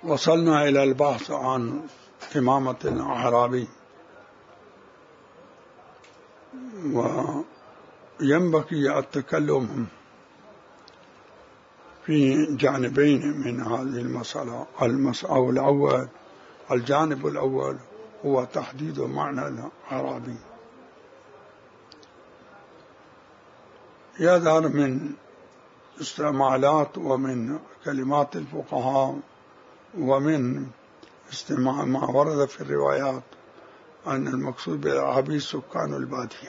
وصلنا إلى البحث عن إمامة الأعرابي، وينبغي التكلم في جانبين من هذه المسألة. أو الأول، الجانب الأول هو تحديد معنى الأعرابي. يظهر من استعمالات ومن كلمات الفقهاء ومن استماع ما ورد في الروايات أن المقصود بالأعرابي سكان البادية.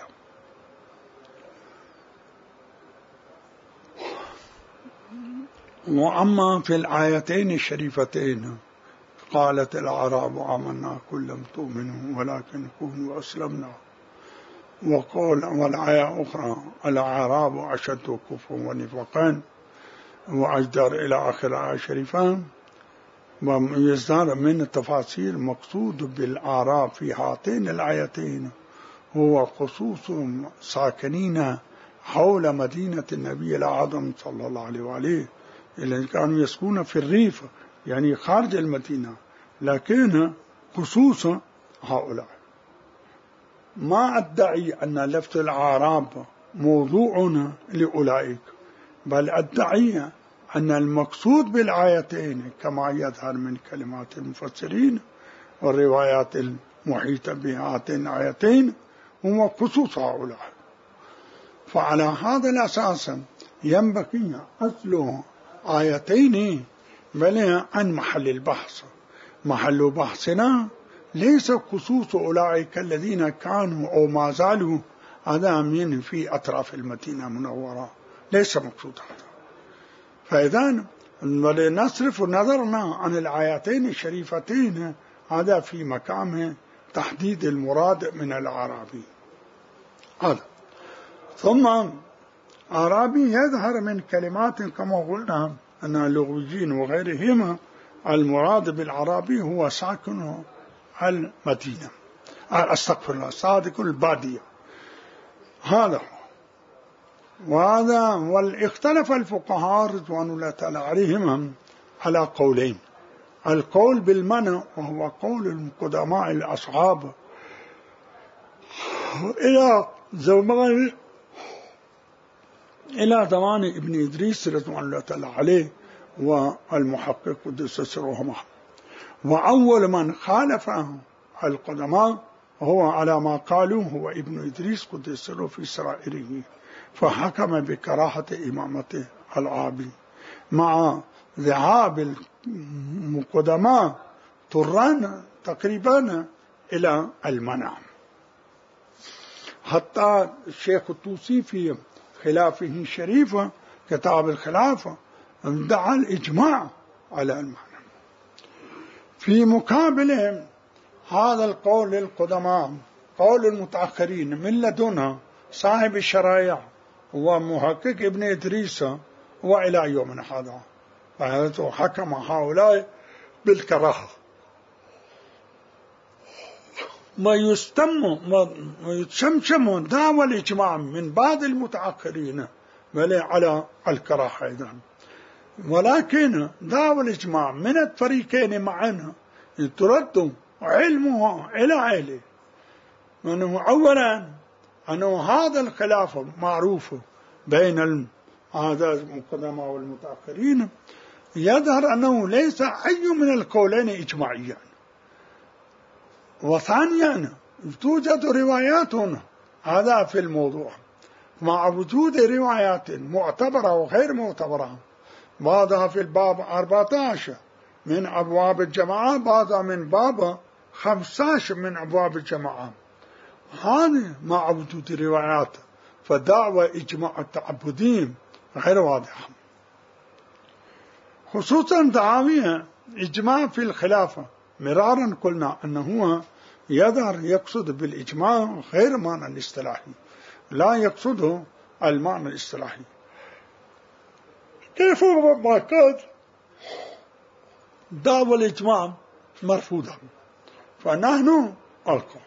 وأما في الآيتين الشريفتين قالت الأعراب آمنا قل لم تؤمنوا ولكن كونوا أسلمنا، وقال والآية أخرى الأعراب أشد كفرا ونفاقا وأجدر إلى آخر الآية الشريفة. ويزداد من التفاصيل مقصود بالأعراب في هاتين الآيتين هو خصوص ساكنين حول مدينة النبي الأعظم صلى الله عليه وآله، اللي كانوا يسكنون في الريف يعني خارج المدينة، لكن خصوص هؤلاء. ما أدعي أن لفظ الأعراب موضوع لأولئك، بل أدعي أن المقصود بالآيتين كما يظهر من كلمات المفسرين والروايات المحيطة بهاتين الآيتين هو خصوص هؤلاء. فعلى هذا الأساس ينبغي أصل آيتين بل عن محل البحث. محل بحثنا ليس خصوص أولئك الذين كانوا أو ما زالوا عدامين في أطراف المدينة المنورة، ليس مقصود هذا. فإذا نصرف نظرنا عن الآيتين الشريفتين هذا في مقام تحديد المراد من الأعرابي هذا. ثم أعرابي يظهر من كلمات كما قلنا أن اللغويين وغيرهم المراد بالأعرابي هو ساكن المدينة، استغفر الله، صادق البادية. هذا وهذا. واختلف الفقهاء رضوان الله تعالى عليهم على قولين: القول بالمنع وهو قول القدماء الأصحاب إلى زمان ابن إدريس رضوان الله تعالى عليه والمحقق قدس سرهما. وأول من خالف القدماء هو على ما قالوا هو ابن إدريس قدس سره في سرائره، فحكم بكراهة إمامة الأعرابي مع ذهاب القدماء طران تقريبا إلى المنع. حتى الشيخ الطوسي في خلافه الشريف كتاب الخلافة ادعى الإجماع على المعنى. في مقابل هذا القول للقدماء قول المتأخرين من لدن صاحب الشرائع ومحقق ابن إدريس وإلى يومنا هذا، فهذا حكم هؤلاء بالكراهة. ما يتشمشم دعوى الإجماع من بعض المتأخرين على الكراهة أيضا، ولكن دعوى الإجماع من الفريقين معنا ترد علمه إلى عليه. أنه أولا أنه هذا الخلاف معروف بين هذا القدماء والمتأخرين، يظهر أنه ليس أي من القولين إجماعيا. وثانيا توجد روايات هذا في الموضوع، مع وجود روايات معتبرة وغير معتبرة، بعضها في الباب 14 من أبواب الجماعة، بعضها من باب 15 من أبواب الجماعة. هذه مع وجود روايات، فدعوى إجماع التعبدين غير واضحة، خصوصا دعاوى إجماع في الخلافة. مرارا قلنا أنه يظهر يقصد بالإجماع غير معنى الاصطلاحي، لا يقصد المعنى الاصطلاحي. كيف ما كان دعوى الإجماع مرفوضة، فنحن ألقى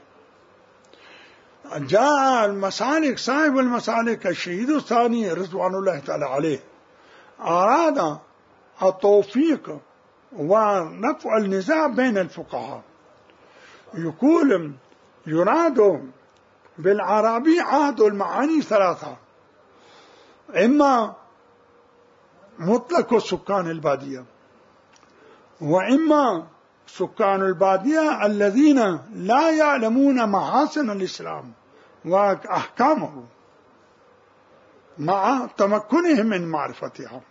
جاء المسالك صاحب المسالك الشهيد الثاني رضوان الله تعالى عليه أراد التوفيق ورفع النزاع بين الفقهاء. يقول يراد بالأعرابي عهد المعاني ثلاثة: إما مطلق سكان البادية، وإما سكان البادية الذين لا يعلمون محاسن الإسلام وأحكامه مع تمكنهم من معرفتها.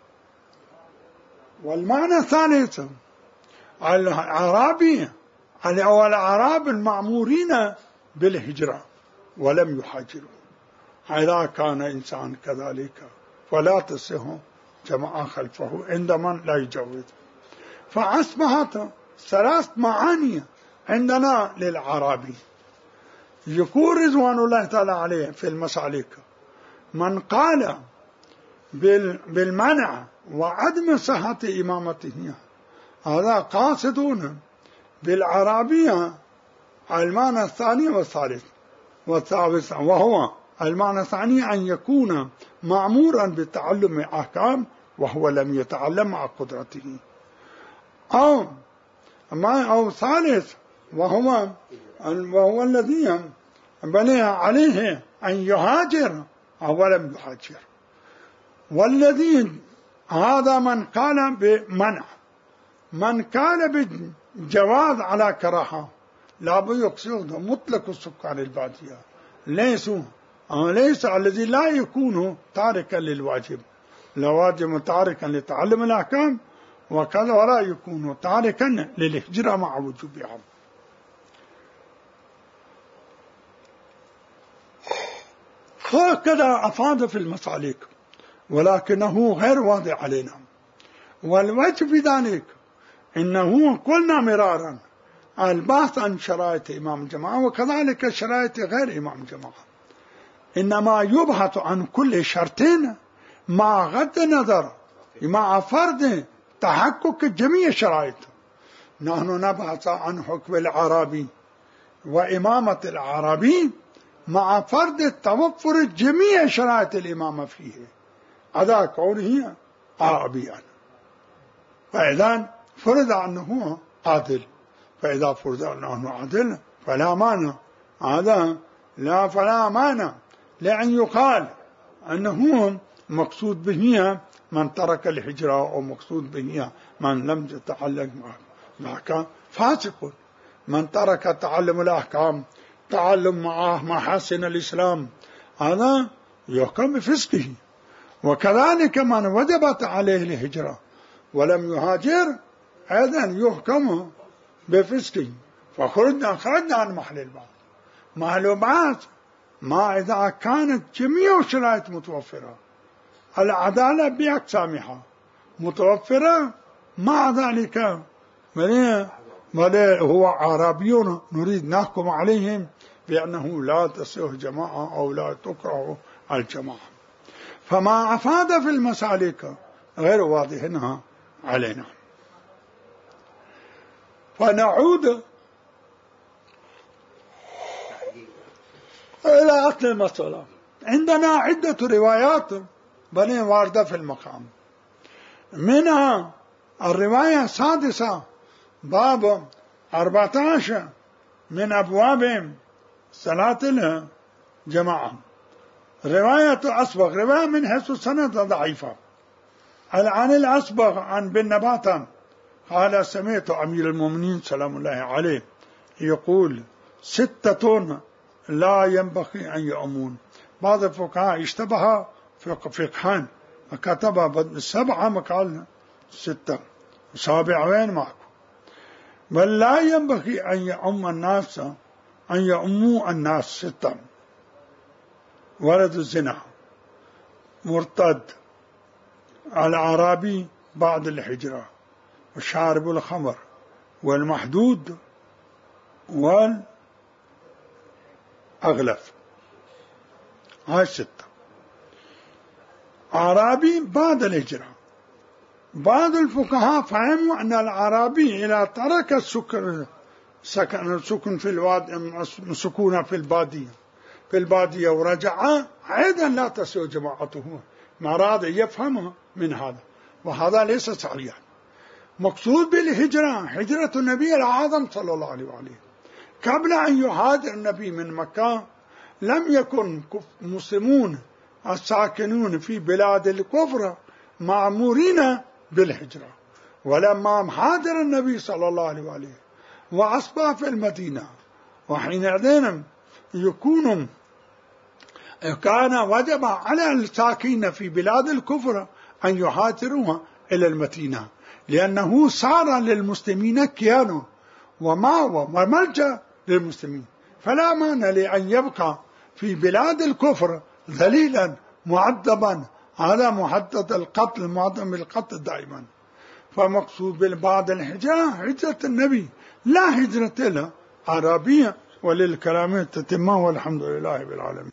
والمعنى الثالث الأعرابي أو الأعراب المأمورين بالهجرة ولم يهاجروا. إذا كان إنسان كذلك فلا تصح جماعة خلفه عندما لا يجوز. فأصبحت ثلاث معاني عندنا للأعرابي. يقول رضوان الله تعالى عليه في المسالك: من قال بالمنع وعدم صحة إمامته، هذا قاصدون بالأعرابية المعنى الثاني والثالث والثالث، وهو المعنى الثاني أن يكون مأمورا بتعلم أحكام وهو لم يتعلم مع قدرته، أو ثالث وهو الذي بني عليه أن يهاجر أو لم يهاجر. والذي هذا من قال بمنع. من قال بجواز على كراهة لا يقصد مطلق سكان البادية، ليس الذي لا يكون تاركا للواجب، لا واجب تاركا لتعلم الأحكام، وكذا ولا يكون تاركا للهجرة مع وجوبها. هكذا أفاد في المسالك، ولكنه غير واضح علينا. والوجه في ذلك إنه قلنا مرارا البحث عن شرائط إمام الجماعة وكذلك شرائط غير إمام الجماعة، إنما يبحث عن كل شرطين مع غض النظر مع فرض تحقق جميع شرائط. نحن نبحث عن حكم الأعرابي وإمامة الأعرابي مع فرض توفر جميع شرائط الإمامة فيه، هذا كونه أعرابيا. فإذا فرض أنه عادل، فإذا فرض أنه عادل فلا مانع، هذا لا فلا مانع لأن يقال أنه مقصود به من ترك الهجرة، أو مقصود به من لم يتعلق معك فاسق. من ترك تعلم الأحكام، تعلم معه محاسن الإسلام، هذا يحكم بفسقه. وكذلك من وجبت عليه الهجرة ولم يهاجر أيضا يحكم بفسقه. فخرجنا عن محل البعض. محل البعض ما إذا كانت جميع الشرائط متوفرة، العدالة بأقسامها متوفرة، مع ذلك هو أعرابيون نريد نحكم عليهم بأنه لا تصح جماعة أو لا تكره الجماعة. فما أفاد في المسالك غير واضح علينا. فنعود إلى أصل المسألة. عندنا عدة روايات بني واردة في المقام، منها الرواية السادسة باب 14 من أبواب صلاة الجماعة، رواية أصبغ، رواية من حيث السند ضعيفة، عن الأصبغ عن بن نباتة قال سمعت أمير المؤمنين سلام الله عليه يقول 6 لا ينبغي أن يؤمون. بعض الفقهاء اشتبه فقهان فكتب 7 مقال 6 سابع وين معكم. بل لا ينبغي أن يؤم الناس أن يؤموا الناس 6: ولد الزنا، مرتد، الأعرابي بعد الهجرة، وشارب الخمر، والمحدود، والأغلف. هاي 6. أعرابي بعد الهجرة. بعض الفقهاء فهموا أن الأعرابي إذا ترك السكن في الوادي، سكونه في البادية ورجع أيضا لا تسوى جماعته. مراد يفهم من هذا، وهذا ليس صحيحا. مقصود بالهجرة هجرة النبي الأعظم صلى الله عليه وآله. قبل أن يهاجر النبي من مكة لم يكن مسلمون الساكنون في بلاد الكفر مأمورين بالهجرة، ولما هاجر النبي صلى الله عليه وآله وأصبح في المدينة، وحينئذ كان وجب على الساكنين في بلاد الكفر أن يهاجروا إلى المدينة، لأنه صار للمسلمين كيان ومأوى وملجأ للمسلمين، فلا مانع لأن يبقى في بلاد الكفر ذليلا معذبا على محدد القتل معدم بالقتل دائما. فمقصود بالبعض الهجرة هجرة النبي لا هجرة له عربية، وللكلام تتمه والحمد لله بالعالمين.